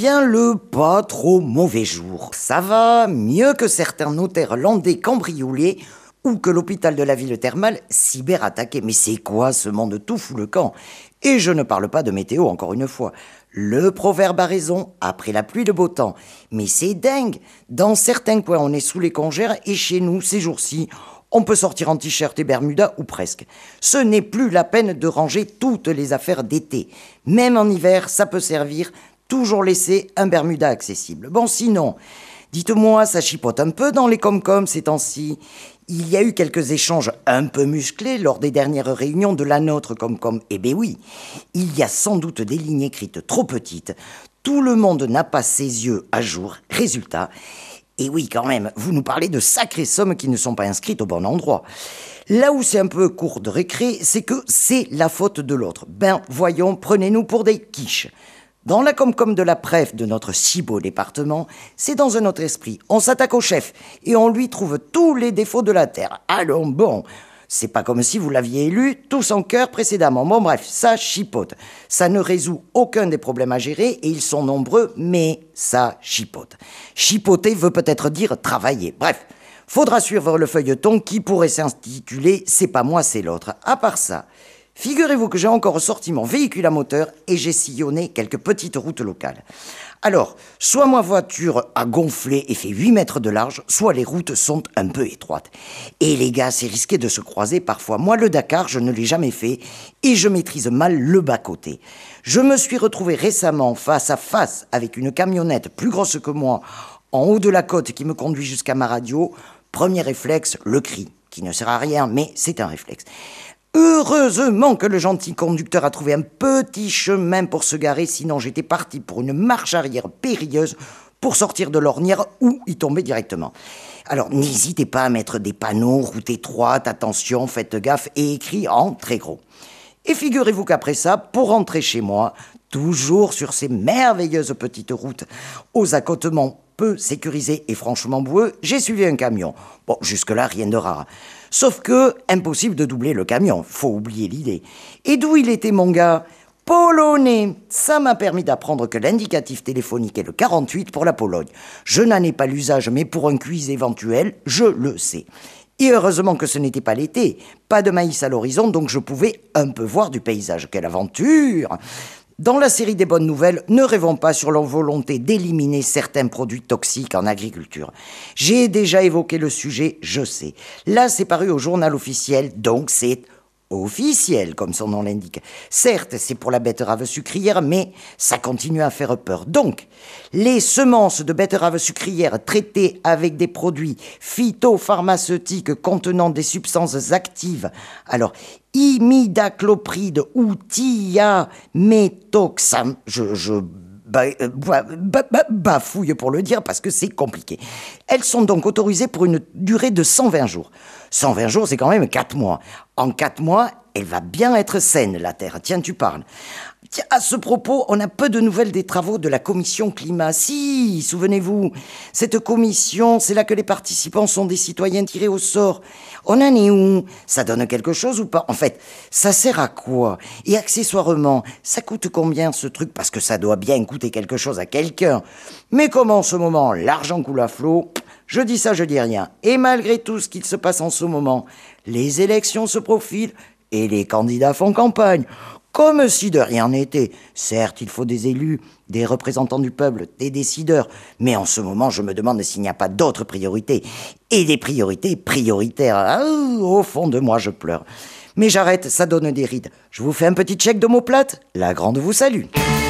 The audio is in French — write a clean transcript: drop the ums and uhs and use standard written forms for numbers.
vient le pas trop mauvais jour. Ça va, mieux que certains notaires landais cambriolés ou que l'hôpital de la ville thermale cyberattaqué. Mais c'est quoi ce monde tout fout le camp? Et je ne parle pas de météo encore une fois. Le proverbe a raison, après la pluie de beau temps. Mais c'est dingue. Dans certains coins, on est sous les congères et chez nous, ces jours-ci, on peut sortir en t-shirt et bermuda ou presque. Ce n'est plus la peine de ranger toutes les affaires d'été. Même en hiver, ça peut servir. Toujours laisser un bermuda accessible. Bon, sinon, dites-moi, ça chipote un peu dans les com-com ces temps-ci. Il y a eu quelques échanges un peu musclés lors des dernières réunions de la nôtre com-com. Eh bien oui, il y a sans doute des lignes écrites trop petites. Tout le monde n'a pas ses yeux à jour. Résultat, et oui quand même, vous nous parlez de sacrées sommes qui ne sont pas inscrites au bon endroit. Là où c'est un peu court de récré, c'est que c'est la faute de l'autre. Ben voyons, prenez-nous pour des quiches. Dans la com-com de la préf de notre si beau département, c'est dans un autre esprit. On s'attaque au chef et on lui trouve tous les défauts de la terre. Allons bon, c'est pas comme si vous l'aviez élu tous en cœur précédemment. Bon bref, ça chipote. Ça ne résout aucun des problèmes à gérer et ils sont nombreux, mais ça chipote. Chipoter veut peut-être dire travailler. Bref, faudra suivre le feuilleton qui pourrait s'intituler « C'est pas moi, c'est l'autre ». À part ça, figurez-vous que j'ai encore sorti mon véhicule à moteur et j'ai sillonné quelques petites routes locales. Alors, soit ma voiture a gonflé et fait 8 mètres de large, soit les routes sont un peu étroites. Et les gars, c'est risqué de se croiser parfois. Moi, le Dakar, je ne l'ai jamais fait et je maîtrise mal le bas-côté. Je me suis retrouvé récemment face à face avec une camionnette plus grosse que moi en haut de la côte qui me conduit jusqu'à ma radio. Premier réflexe, le cri, qui ne sert à rien, mais c'est un réflexe. Heureusement que le gentil conducteur a trouvé un petit chemin pour se garer, sinon j'étais parti pour une marche arrière périlleuse pour sortir de l'ornière ou y tomber directement. Alors n'hésitez pas à mettre des panneaux, route étroite, attention, faites gaffe, et écrit en très gros. Et figurez-vous qu'après ça, pour rentrer chez moi, toujours sur ces merveilleuses petites routes aux accotements peu sécurisés et franchement boueux, j'ai suivi un camion. Bon, jusque-là, rien de rare. Sauf que, impossible de doubler le camion, faut oublier l'idée. Et d'où il était mon gars? Polonais. Ça m'a permis d'apprendre que l'indicatif téléphonique est le 48 pour la Pologne. Je n'en ai pas l'usage, mais pour un quiz éventuel, je le sais. Et heureusement que ce n'était pas l'été, pas de maïs à l'horizon, donc je pouvais un peu voir du paysage. Quelle aventure! Dans la série des bonnes nouvelles, ne rêvons pas sur la volonté d'éliminer certains produits toxiques en agriculture. J'ai déjà évoqué le sujet, je sais. Là, c'est paru au journal officiel, donc c'est officiel, comme son nom l'indique. Certes, c'est pour la betterave sucrière, mais ça continue à faire peur. Donc, les semences de betterave sucrière traitées avec des produits phytopharmaceutiques contenant des substances actives, alors imidaclopride ou thiaméthoxam, bafouille pour le dire parce que c'est compliqué. Elles sont donc autorisées pour une durée de 120 jours. 120 jours, c'est quand même 4 mois. En 4 mois, elle va bien être saine, la Terre. Tiens, tu parles. Tiens, à ce propos, on a peu de nouvelles des travaux de la commission climat. Si, souvenez-vous, cette commission, c'est là que les participants sont des citoyens tirés au sort. On en est où? Ça donne quelque chose ou pas? En fait, ça sert à quoi? Et accessoirement, ça coûte combien ce truc? Parce que ça doit bien coûter quelque chose à quelqu'un. Mais comme en ce moment, l'argent coule à flot, je dis ça, je dis rien. Et malgré tout ce qu'il se passe en ce moment, les élections se profilent et les candidats font campagne. Comme si de rien n'était. Certes, il faut des élus, des représentants du peuple, des décideurs. Mais en ce moment, je me demande s'il n'y a pas d'autres priorités. Et des priorités prioritaires. Ah, au fond de moi, je pleure. Mais j'arrête, ça donne des rides. Je vous fais un petit check d'omoplate. La grande vous salue.